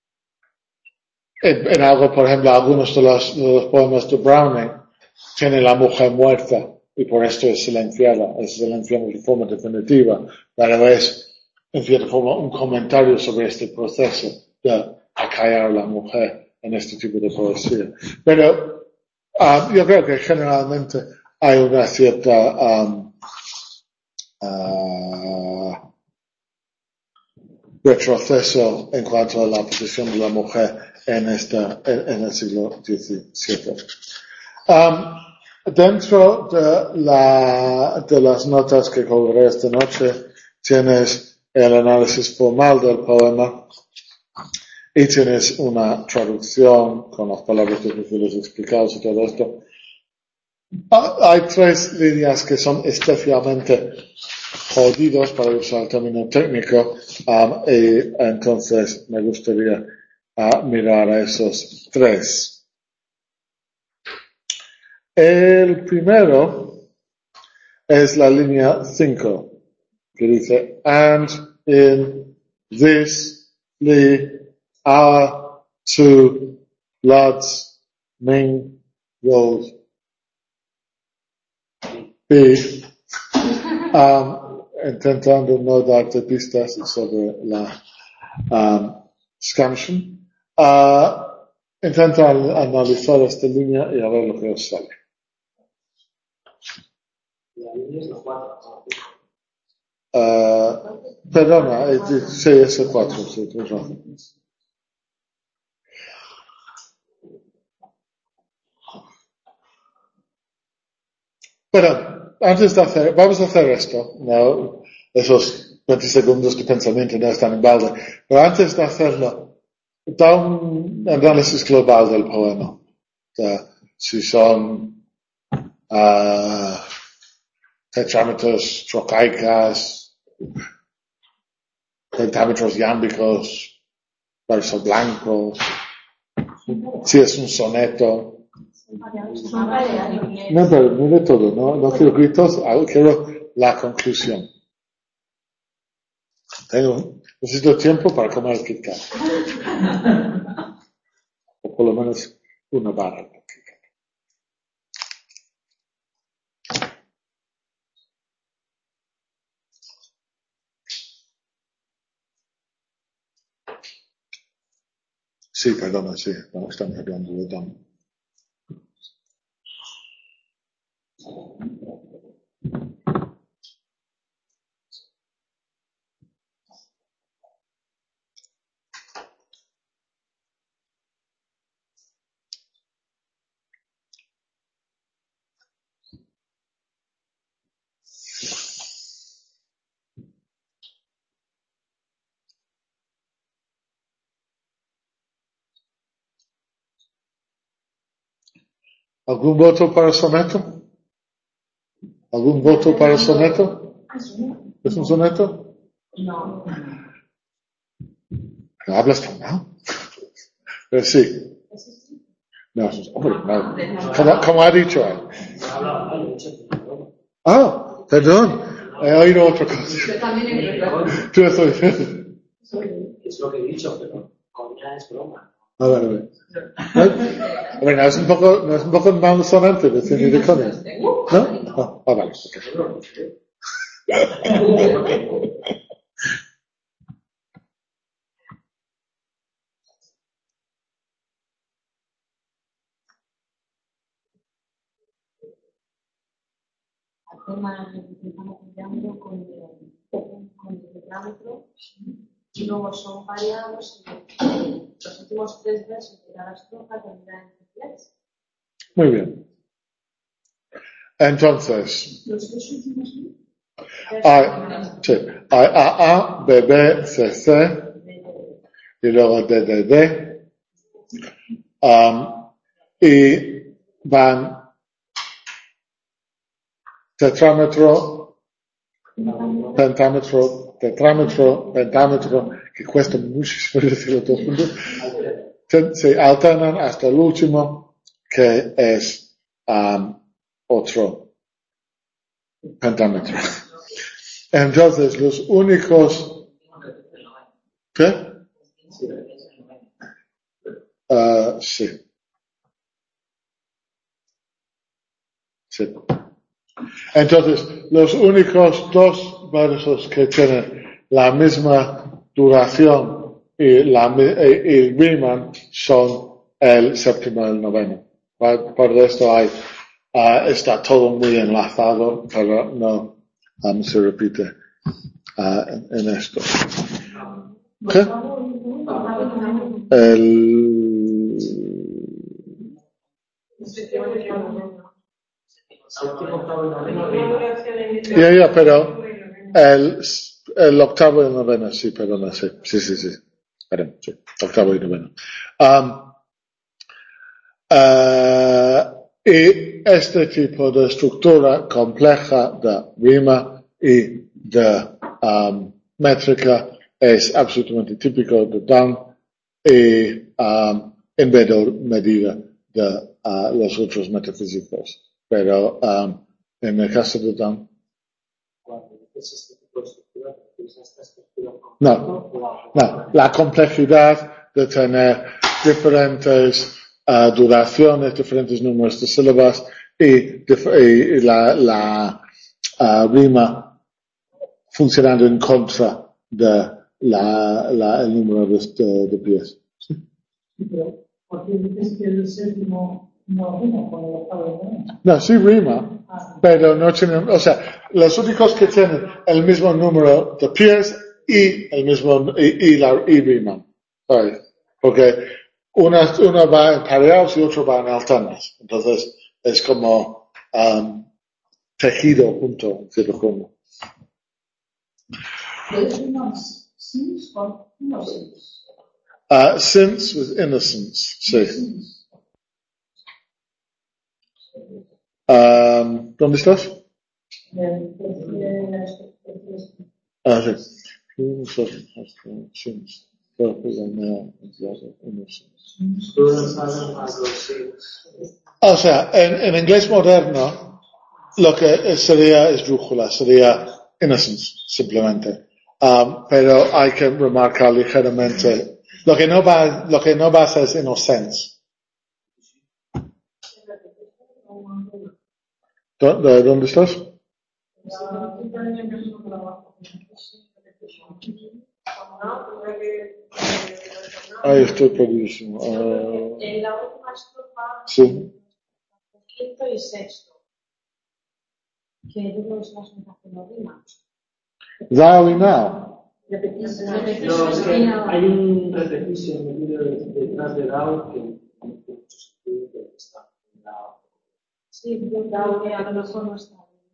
En, en algo, por ejemplo, algunos de los, de los poemas de Browning tiene la mujer muerta y por esto es silenciada, es silenciada de forma definitiva, pero es, en cierta forma, un comentario sobre este proceso de acallar a la mujer en este tipo de poesía. Pero um, yo creo que generalmente hay una cierta um, uh, retroceso en cuanto a la posición de la mujer en esta, en, en el siglo diecisiete. Um, dentro de la, de las notas que colgaré esta noche, tienes el análisis formal del poema y tienes una traducción con las palabras difíciles explicadas y todo esto. Hay tres líneas que son especialmente jodidos, para usar el término técnico, um, y entonces me gustaría a mirar a esos tres. El primero es la línea cinco, que dice, and in this li our two lads Ming will be, um, intentando no darte pistas sobre la um, scansion. Uh, intenta analizar esta línea y a ver lo que os sale. La línea es la cuatro. Uh, perdona, eh, sí, es el cuatro, sí, tienes razón. Pero antes de hacer, vamos a hacer esto, no, esos veinte segundos de pensamiento no están en balde, pero antes de hacerlo, da un análisis global del poema. O sea, si son uh, tetrámetros trocaicas, pentámetros iámbicos, verso blanco, si es un soneto. No, pero no de todo, no, no quiero gritos, quiero la conclusión. Tengo, necesito tiempo para comer el Kit Kat. O por lo menos una barra de Kit Kat. Sí, perdona, sí, no estamos hablando de Don. ¿Algún voto para el soneto? ¿Algún voto para el soneto? ¿Es un soneto? No. ¿No hablas tan mal? Pero sí. No, hombre, no. Como, como ha dicho él. Ah, perdón. He oído otra cosa. Yo también he oído. Tú estás diciendo. Es lo que he dicho, pero coña es broma. A ver, a ver. ¿No? A ver, no es un poco, no es un poco malsonante decir ni de coña. ¿No? Ah, ah, vale. Okay. Estamos cambiando con el, con el tetrámetro y luego son variados los últimos tres versos de cada estrofa tendrán tres. Muy bien. Entonces, Los dos últimos hay, sí, hay A, A, B, B, C, C, y luego D, D, D, um, y van tetrámetro, pentámetro, tetrámetro, pentámetro, que cuesta muchísimo decirlo todo junto, se alternan hasta el último, que es um, otro pentámetro. Entonces, los únicos... ¿Qué? Uh, sí. Sí. Entonces, los únicos dos versos que tienen la misma duración y, la, y, y riman son el séptimo y el noveno. Por, por esto hay, uh, está todo muy enlazado, pero no um, se repite uh, en, en esto. ¿Qué? El... Ya, ya, pero el, el octavo y el noveno, sí, perdona, sí, sí, sí, sí, perdón, sí, octavo y noveno. Um, uh, y este tipo de estructura compleja de rima y de um, métrica es absolutamente típico de Donne, y um, en menor medida de uh, los otros metafísicos. Pero um, en el caso de Dan, Cuando dices este tipo de estructura, ¿te refieres a esta estructura no, o a- no, la complejidad de tener diferentes uh, duraciones, diferentes números de sílabas y, dif- y la, la uh, rima funcionando en contra de la, la, el número de, de, de pies. Sí, pero ¿por qué dices que el séptimo no rima con el octavo? ¿No? No, sí rima, pero no tienen, o sea, los únicos que tienen el mismo número de pies y el mismo, y, y la, y riman. ¿Sabes? Porque una, una va en pareados y otro va en alternas. Entonces, es como, um, tejido junto, en cierto forma. ¿Puedes rimar since con innocence? Uh, since with innocence, sí. Since. Um, ¿Dónde estás? Eh, prefiere la especie- Ah, sí. Since. Innocence. Todas saben más los signos. O sea, en, en inglés moderno, lo que sería esdrújula, sería innocence, simplemente. Um, pero hay que remarcar ligeramente, lo que no va, lo que no va a ser es innocence. ¿Dó- ¿De dónde estás? Ahí estoy perdidísimo. Uh, En la última estrofa, sí. quinto y sexto, que yo creo que es una sensación no rima. Thou y now. No, es que hay un repetición metido detrás de Dao que hay mucho sentido que está en Dao. Sí, yo creo que a lo mejor no está bien.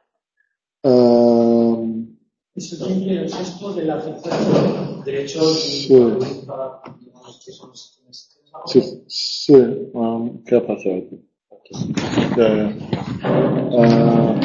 Um, Eso tiene el sexto de la tercera. De hecho, Sí. para digamos que son los sí, sí. Um, ¿Qué ha pasado aquí? Ya, ya. Uh,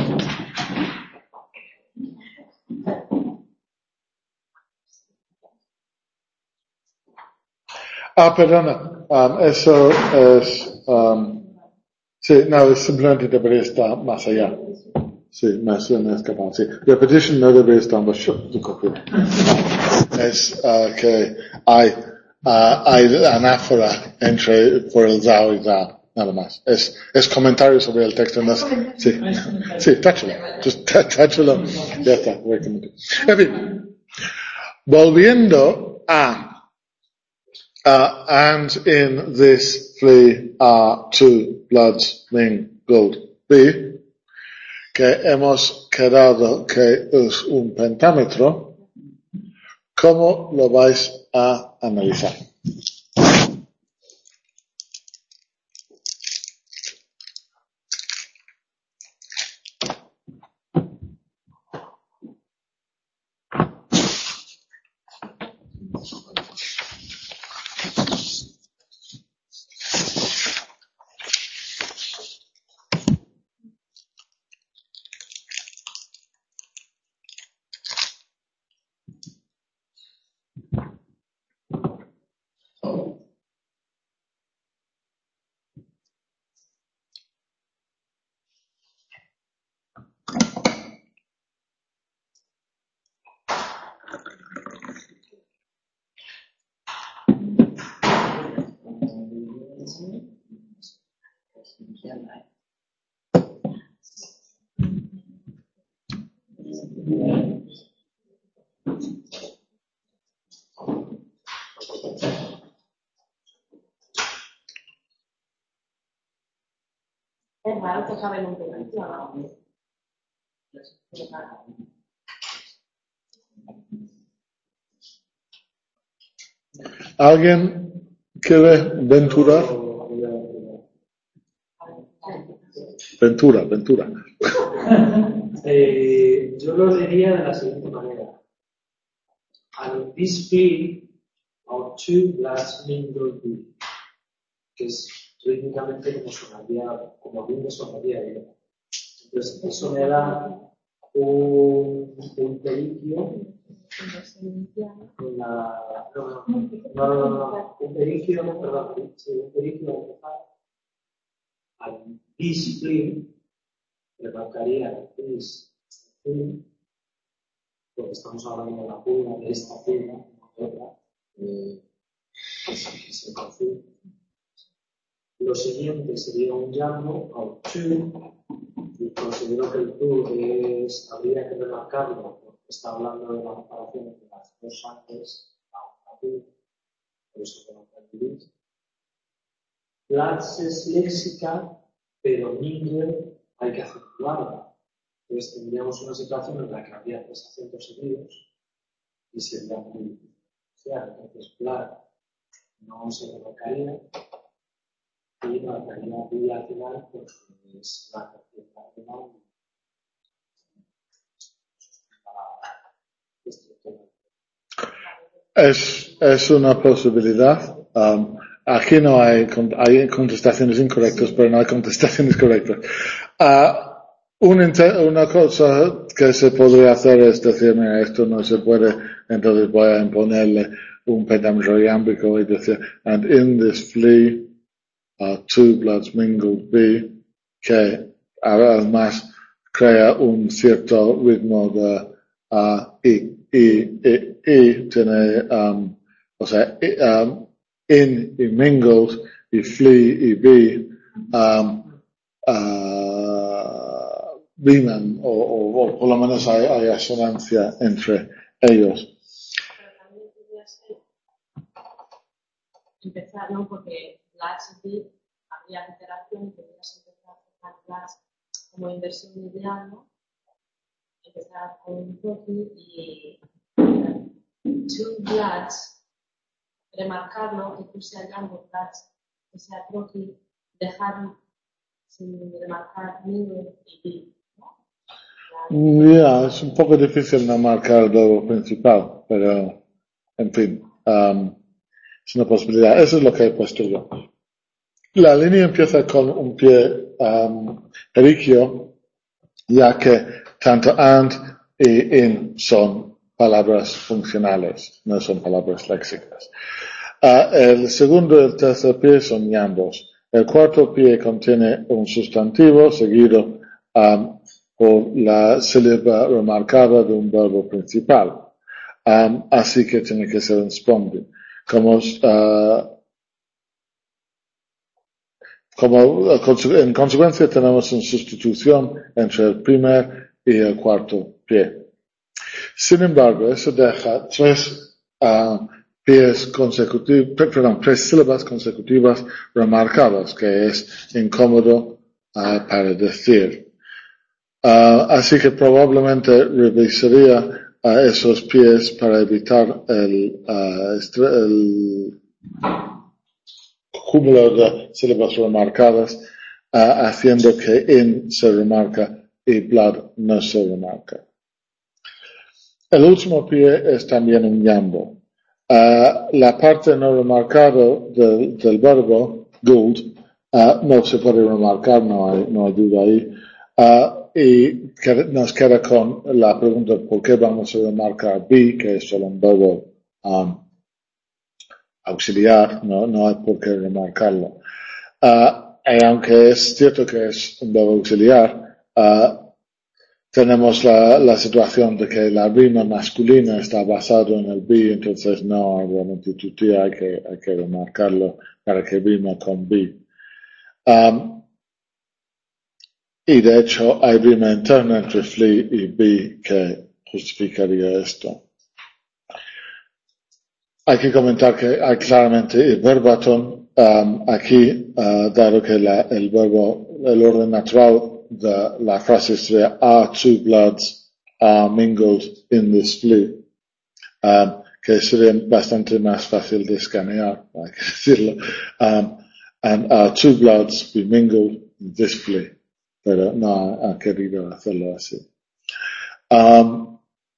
ah, perdona. Um, eso es... Um, sí, no, simplemente debería estar más allá. Sí, me suena escapado. Sí, repetition no debería estar más allá. Es uh, que hay, uh, hay anáfora entre por el Zao y Zao, nada más. Es, es comentario sobre el texto. No es, sí, sí, táchalo. Just tá- táchalo. Ya está. voy a comentar. En fin, volviendo a Uh, and in this flea are two bloods mingled. B, que hemos quedado que es un pentámetro. ¿Cómo lo vais a analizar? Es raro que saben un penalti, ¿no? Es raro. ¿Alguien quiere venturar? Ventura, ventura. Eh, yo lo diría de la siguiente manera. And this flea are two bloods mingled with, que es rítmicamente como sonaría, como bien me sonaría ella. Entonces, eso me da un, un periquio inversión inicial. La, no, no, no, no, no, no, un perigio, perdón, sí, un perigio de empezar al display, remarcaría this thing, porque estamos hablando de la pulga, de esta pulga, no de otra, eh, que se confunde. Lo siguiente sería un llamo al to, y considero que el to es, habría que remarcarlo, porque está hablando de la comparación entre las dos antes, la to, por eso tengo que dividir. Platz es léxica, pero mingle hay que acentuarla. Entonces tendríamos una situación en la que habría tres acentos seguidos y sería muy difícil. O sea, entonces Platz no se remarcaría y marcaría B al final porque es la tercera final. Es, es una posibilidad. Um, aquí no hay, hay contestaciones incorrectas, pero no hay contestaciones correctas. Uh, un, una cosa que se podría hacer es decir, mira, esto no se puede, entonces voy a imponerle un pentámetro iámbico y decir, and in this flea are two bloods mingled B, que además crea un cierto ritmo de uh, I. Y, y, y tiene, um, o sea, y, um, in y mingled y flea y be, um, uh, riman, o, o, o por lo menos hay, hay asonancia entre ellos. Pero también podría ser empezar, ¿no? Porque Platz y B habría interacción y podrías empezar a hacer Platz como inversión ideal, ¿no? Empezar con un toque y two bloods, remarcarlo, que puse allá ambos bloods, que sea troqui, dejar sin remarcar mingle y B, ¿no? Ya, yeah, es un poco difícil no marcar el verbo principal, pero, en fin, um, es una posibilidad. Eso es lo que he puesto yo. La línea empieza con un pie um, periquio, ya que tanto and y in son palabras funcionales, no son palabras léxicas. Uh, el segundo y el tercer pie son ñambos. El cuarto pie contiene un sustantivo seguido um, por la sílaba remarcada de un verbo principal. Um, así que tiene que ser un sponding. Como, uh, como en consecuencia tenemos una sustitución entre el primer y el cuarto pie. Sin embargo, eso deja tres uh, pies consecutivos, perdón, tres sílabas consecutivas remarcadas, que es incómodo uh, para decir. Uh, así que probablemente revisaría uh, esos pies para evitar el, uh, el cúmulo de sílabas remarcadas, uh, haciendo que in se remarca y blood no se remarca. El último pie es también un ñambo. Uh, la parte no remarcada del, del verbo, gould, uh, no se puede remarcar, no hay, no hay duda ahí. Uh, y que nos queda con la pregunta por qué vamos a remarcar be, que es solo un verbo um, auxiliar, no, no hay por qué remarcarlo. Uh, y aunque es cierto que es un verbo auxiliar, uh, tenemos la, la situación de que la rima masculina está basada en el be, entonces no hay realmente tutía, hay que, hay que remarcarlo para que rima con be. Um, y de hecho hay rima interna entre flea y be que justificaría esto. Hay que comentar que hay claramente el verbatim um, aquí, uh, dado que la, el verbo, el orden natural de la frase sería are two bloods are mingled in this flea, um, que sería bastante más fácil de escanear, hay que decirlo, um, and are two bloods be mingled in this flea, pero no ha, ha querido hacerlo así. Um,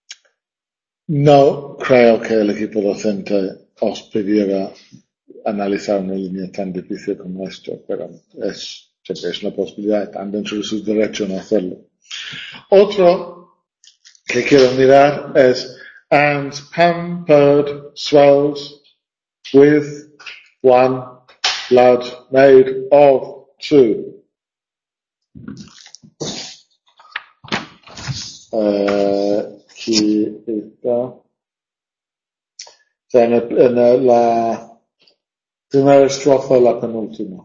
No creo que el equipo docente os pidiera analizar una línea tan difícil como esto, pero es, es una posibilidad, están dentro de su derecho no hacerlo. Otro que quiero mirar es and pampered swells with one blood made of two. Uh, aquí está. En, el, en la primera estrofa, la penúltima.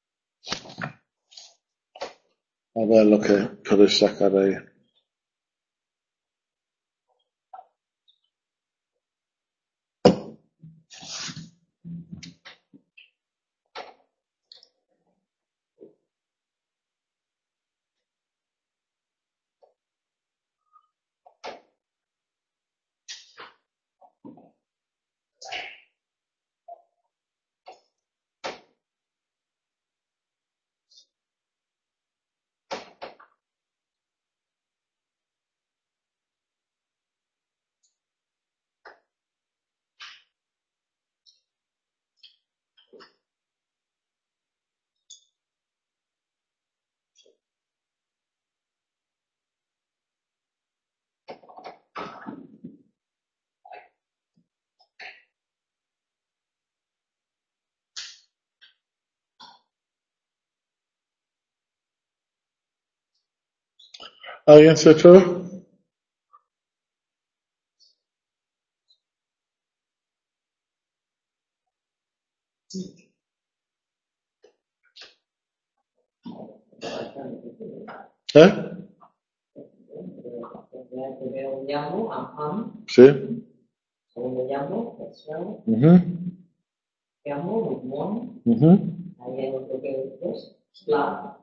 A ver lo que podéis sacar de ahí. ¿Alguien se atreve? ¿Eh? Primero un llamo, am, Sí. segundo llamo, sexual, Uh-huh. llamo, mumón, Uh-huh. ahí hay otro que después, slav,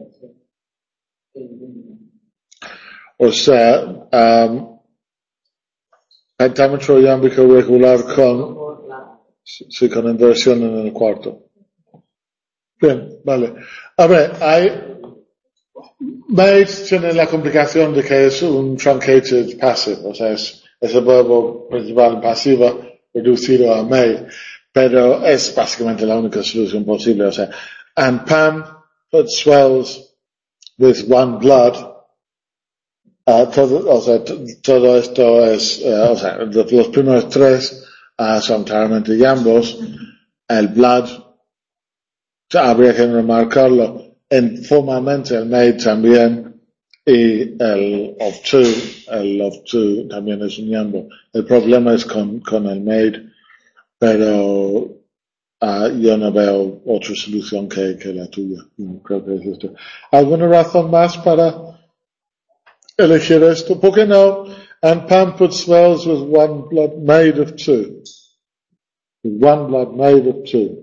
O sea, um, pentámetro iámbico regular con, sí, con inversión en el cuarto. Bien, vale. A ver, hay, made tiene la complicación de que es un truncated passive, o sea, es, es el verbo principal en pasiva reducido a made, pero es básicamente la única solución posible, o sea, and Pam put swells with one blood, uh, todo, o sea, t- todo esto es, uh, o sea, los, los primeros tres uh, son claramente yambos, el blood, habría que remarcarlo, informalmente el made también, y el of two, el of two también es un yambo. El problema es con, con el made, pero uh, yo no veo otra solución que, que la tuya. Creo que es esto. ¿Alguna razón más para elegir esto? ¿Por qué no? And Pam put swells with one blood made of two. With one blood made of two.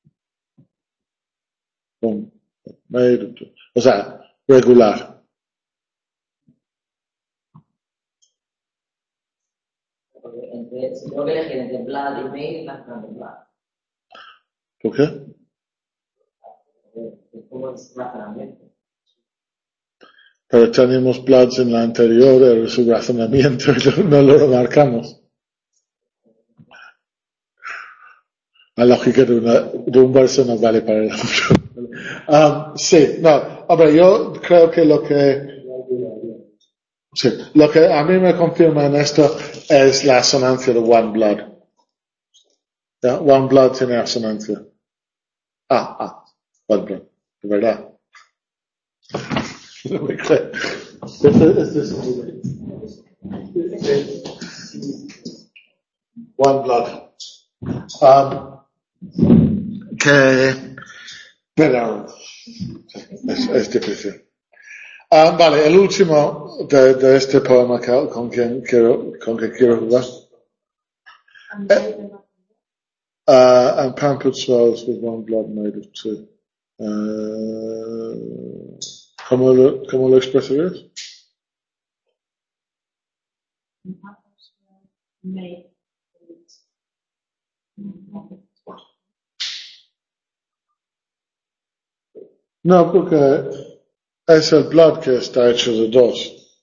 One made of two. O sea, regular. entre, si tengo que elegir entre blood y mail, más grande blood. ¿Por qué? Es como es razonamiento. Pero tenemos bloods en la anterior, era su razonamiento y no lo remarcamos. La lógica de, una, de un verso no vale para el otro. Um, sí, no, hombre, yo creo que lo que, sí, lo que a mí me confirma en esto es la asonancia de one blood. ¿Ya? One blood tiene asonancia. Ah, ah, one blood, de verdad. No me creo. Este, este es one blood. Um, que, pero, es, es difícil. Um, vale, el último de, de este poema que, con quien quiero, con que quiero jugar. Eh, uh, and Pam put swells with one blood made of two. Uh, ¿cómo, lo, ¿Cómo lo expresarías? No, porque es el blood que está hecho de dos.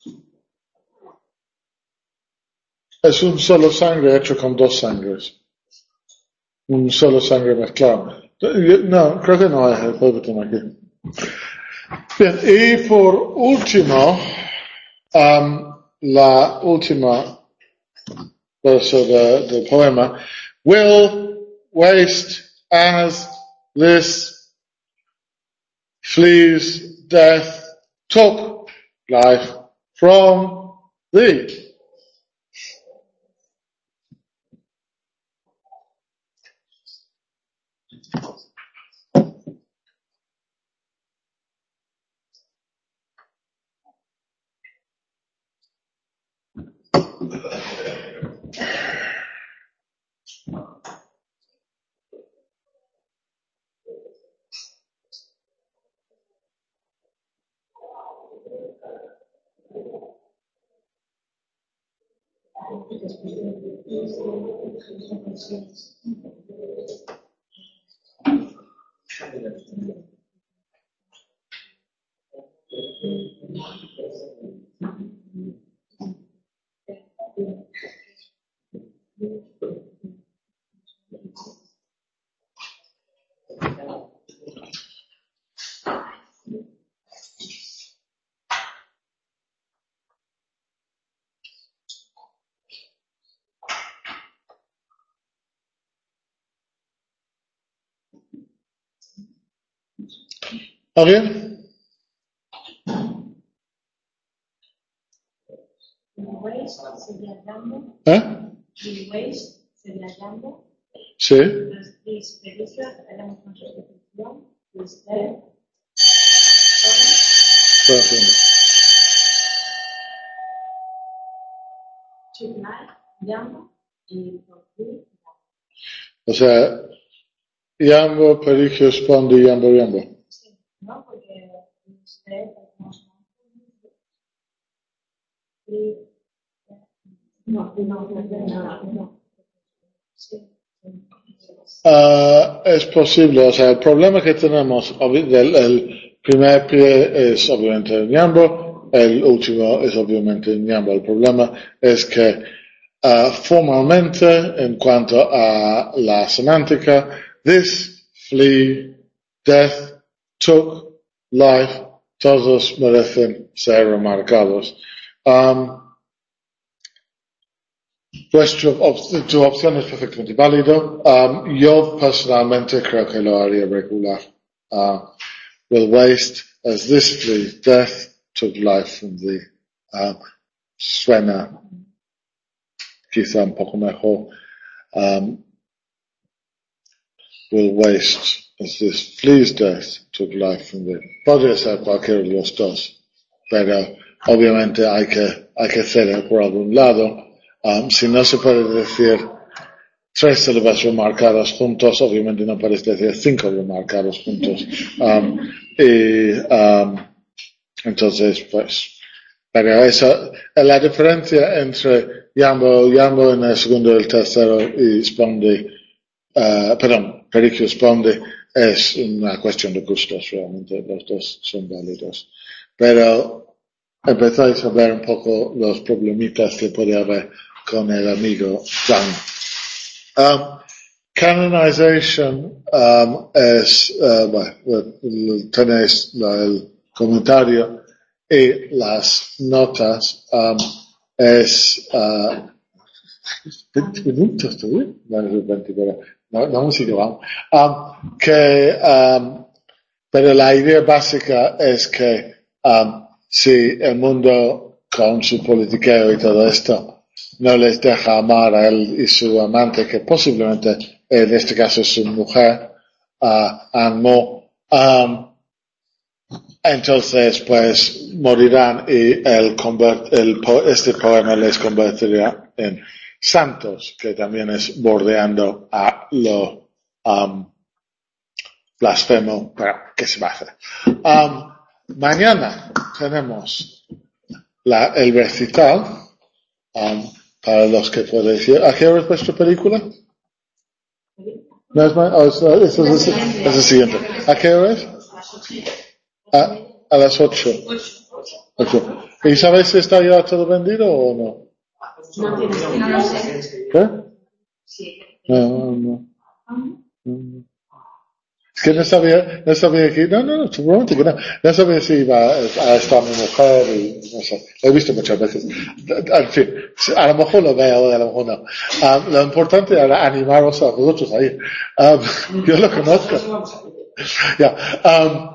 Es un solo sangre hecho con dos sangres. Un solo sangre mezclado. No, creo que no hay el botón aquí. Bien, y por último, um, la última verso de, del poema, will waste as this flee's death took life from thee. ¿Alguien? Waste sería Jambo. ¿Eh? The waste sería Jambo. Sí. Entonces, this producer, haremos con sustitución. This there. Estoy haciendo. Two night, Jambo. Y por free, O sea, Yambo, Perigio, Spondi, Yambo, Yambo. sí, ¿no? Porque this there, tenemos free. No, no, no, no. Sí. Uh, es posible, o sea, el problema que tenemos, el, el primer pie es obviamente en Yambo, el último es obviamente en Yambo. El problema es que uh, formalmente, en cuanto a la semántica, this, flee, death, took, life, todos merecen ser remarcados. Um, Vuestra op- tu opción es perfectamente válido. Um, yo personalmente creo que lo haría regular. Uh, will waste as this flea, death took life from thee. Uh, suena quizá un poco mejor. Um, will waste as this flea's death took life from thee. Podría ser cualquiera de los dos, pero obviamente hay que, hay que ceder por algún lado. Um, si no se puede decir tres sílabas remarcadas juntos, obviamente no puedes decir cinco remarcados juntos. Um, y um, entonces, pues, pero eso, la diferencia entre Yambo, Yambo en el segundo y el tercero y Spondi, uh, perdón, Perigio Spondi, es una cuestión de gustos, realmente los dos son válidos. Pero empezáis a ver un poco los problemitas que puede haber con el amigo John. Um, canonization um, es, uh, bueno, tenéis el comentario y las notas um, es uh, veinte minutos todavía, no es veinte, pero no, no hemos ido aún. Um, que, um, pero la idea básica es que um, si el mundo con su politiqueo y todo esto no les deja amar a él y su amante, que posiblemente en este caso es su mujer, uh, Anmo, um, entonces pues morirán y el convert, el, este poema les convertirá en santos, que también es bordeando a lo um, blasfemo, pero ¿qué se va a hacer? Um, mañana tenemos la, el recital. Um, para los que pueden decir, ¿a qué hora es vuestra película? No es más, oh, eso, eso es, es el siguiente. ¿A qué hora es? A, a las ocho. ocho. ¿Y sabéis si está ya todo vendido o no? No lo sé. ¿Qué? No, no, no. Es que no sabía, no sabía que, no, no, seguramente que no, no sabía si iba a estar mi mujer y no sé, lo he visto muchas veces. En fin, a lo mejor lo veo, a lo mejor no. Um, lo importante era animaros a vosotros ahí. Um, yo lo conozco. Ya, um,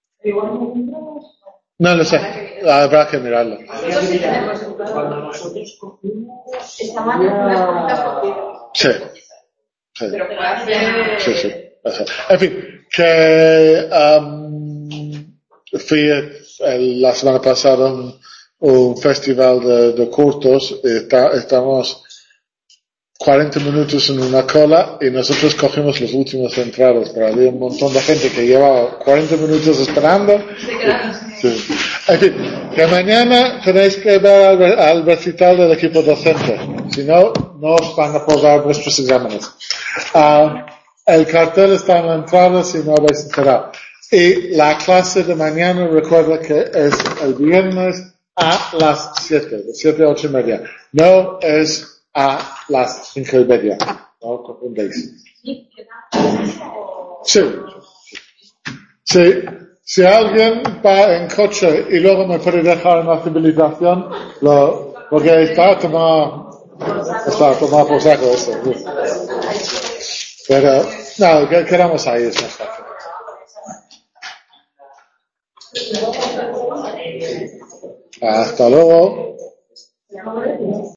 no lo sé, habrá que mirarlo. Nosotros sí tenemos Cuando nosotros cogimos, esta mañana unas cuantas cogidas. Sí, sí, Pero que hace... sí, sí. En fin, que um, fui el, la semana pasada a un, un festival de, de cortos y está, estamos cuarenta minutos en una cola y nosotros cogimos los últimos entrados, pero había un montón de gente que llevaba cuarenta minutos esperando. Sí. En fin, que mañana tenéis que ver al, al recital del equipo docente, si no, no os van a aprobar vuestros exámenes. Uh, el cartel está en la entrada si no habéis enterado. Y la clase de mañana, recuerda que es el viernes a las siete, de siete a ocho y media. No es a las cinco y media. No confundéis. Sí. Sí. Si alguien va en coche y luego me puede dejar en la civilización, lo, porque está tomado, está tomado por saco eso. Pero, no, que quedamos ahí, es más fácil. Hasta luego.